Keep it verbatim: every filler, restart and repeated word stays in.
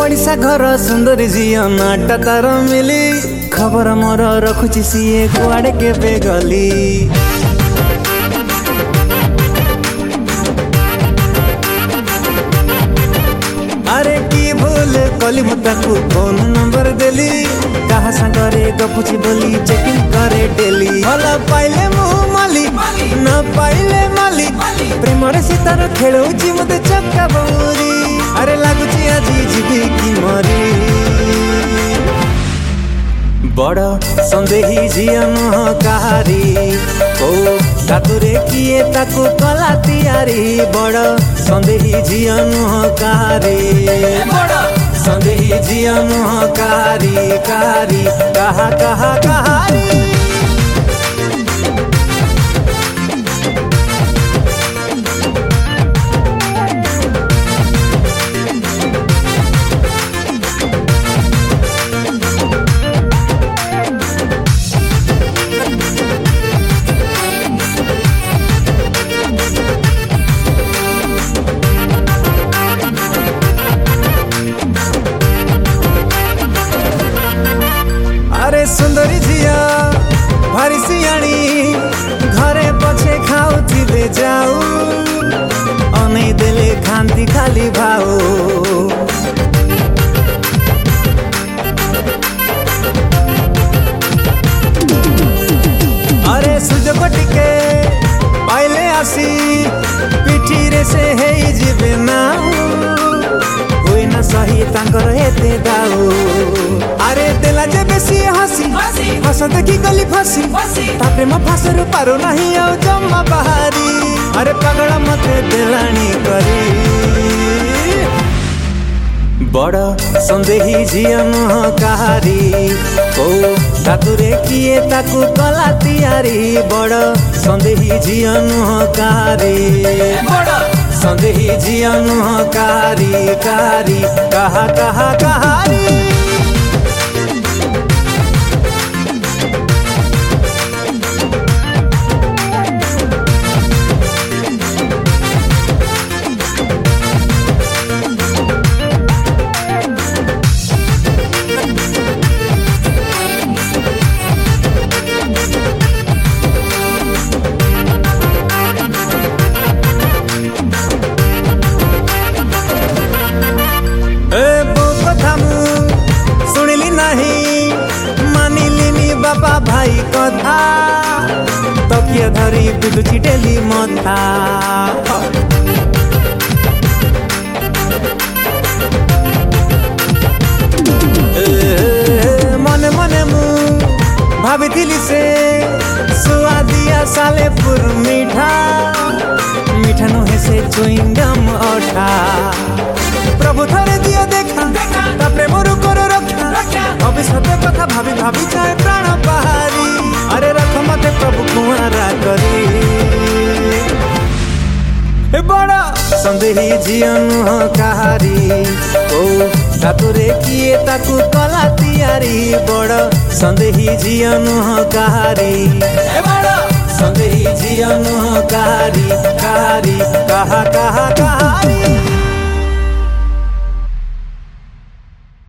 पड़िसा घर सुंदरी झियो नाटा तार मिली खबर मोर रखुची सीए कुआड़े केबे गली। अरे की भूल कली मु ताकू फोन नंबर देली कहा संगरे गपुची बोली चेकिंग करे डेली। भला पाइले मु माली न पाइले माली प्रेम रे सितार खेलुची मते चक्का बौरी। अरे लागुची आजी जीवी की मरी बड़ संदेही झियो नुह कहारी ओ तातुरे किए ताकू कला तियारी। बड़ संदेही झियो नुह कहारी संदेही झियो नुह कहारी कहारी कहा कहा कहारी। अरे सुंदरी झियो भारी सियाणी घरे पछे खाउथिले जाऊ अनै देले खान्ती खाली भाऊ। अरे सुजोग टिके पाइले आसी पिठी रे से हेई जिबे नाऊ होई ना सही तांकर हेते दाऊ। अरे देला जे बेसी हसी हस देखी गली फसी ता प्रेम फासरु पारो नहीं आउ जम्मा बहारी। अरे पगड़ा मते देलाणी करी बड़ संदेही झियो नुह कहारी ओ तातुरे किए ताकू कला तियारी। बड़ संदेही झियो नुह कहारी संदेही झियो नुह कहारी कहारी कहा कहा कहारी। सुनिली नहीं मानिलिनी बापा भाई कथा तकिया धरी बिलुची डेली मथा। मने मने मु भाविथिली से सुआदिया सालेपुर मीठा मीठा नुहे से चुइंगम अठा। प्रभु थरे दियो देखा तापरे मोरु करो रक्षा भविष्यत कथा भाभी भाभी जाए प्राण बहारी। अरे रख मते प्रभु कुआरा करी बड़ा संदेही झियो नुह कहारी ओ तातुरे किए ताकू कला तियारी। बड़ संदेही झियो नुह कहारी संदेही झियो नुह कहारी कहारी कहा कहा कहा।